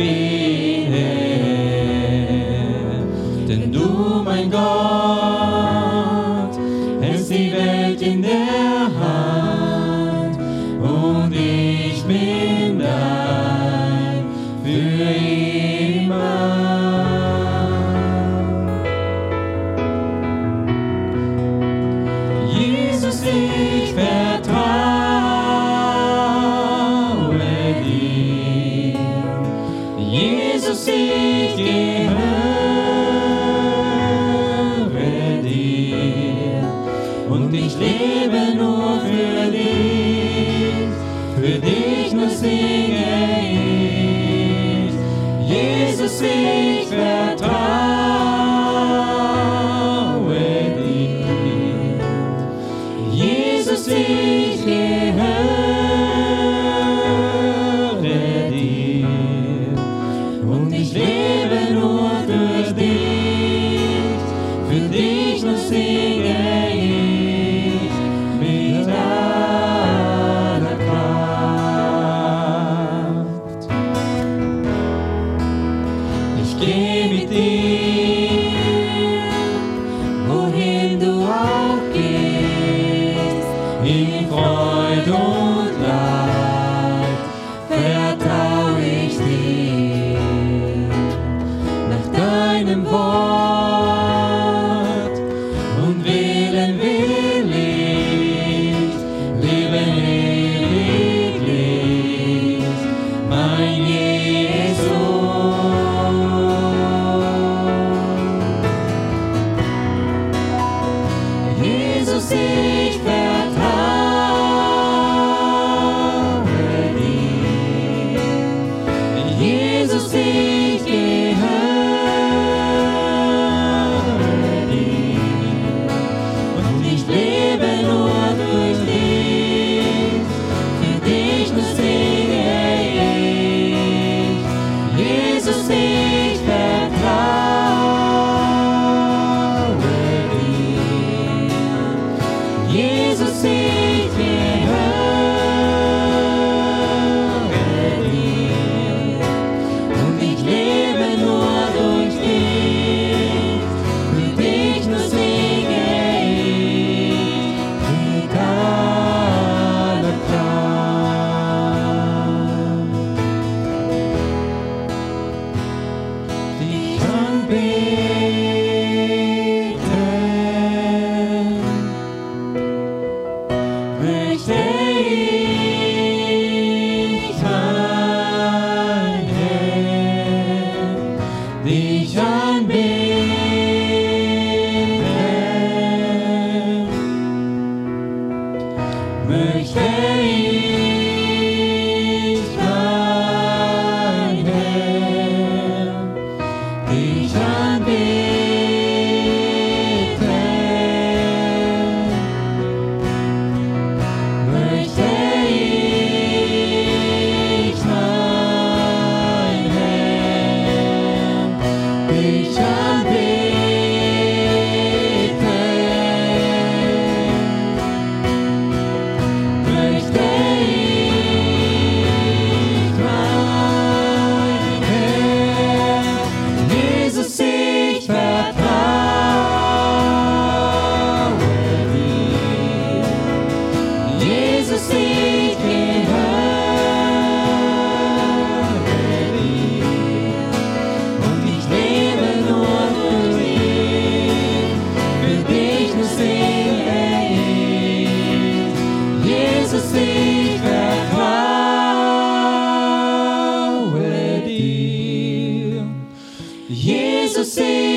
bin Herr. Denn du, mein Gott, hältst die Welt in der Hand und ich bin dein für immer. Jesus, ich vertraue dir. Jesus, ich gehöre dir. Und ich lebe nur für dich nur singe ich. Jesus, ich vertraue dir. Jesus, ich gehöre dir. Und ich lebe nur für dich nur singe ich mit aller Kraft. Ich geh mit dir, wohin du auch gehst, in Freude und Leid vertrau ich dir. Nach deinem Wort und Willen will ich leben ewiglich, mein Jesus, ich vertraue dir. Jesus, ich gehöre dir. Und ich lebe nur durch dich, für dich nur singe ich. Jesus, ich vertraue dir. Jesus, ich gehöre dir. Und ich lebe nur durch dich, für dich nur singe ich mit aller Kraft. Dich anbeten möchte ich, mein Herr, dich anbeten möchte ich, mein Herr, dich anbeten möchte ich, mein Herr, dich anbeten möchte ich, mein Herr. Jesus, ich vertraue dir. Jesus, ich gehöre dir. Und ich lebe nur durch dich, für dich nur singe ich. Jesus, ich vertraue dir. Jesus, ich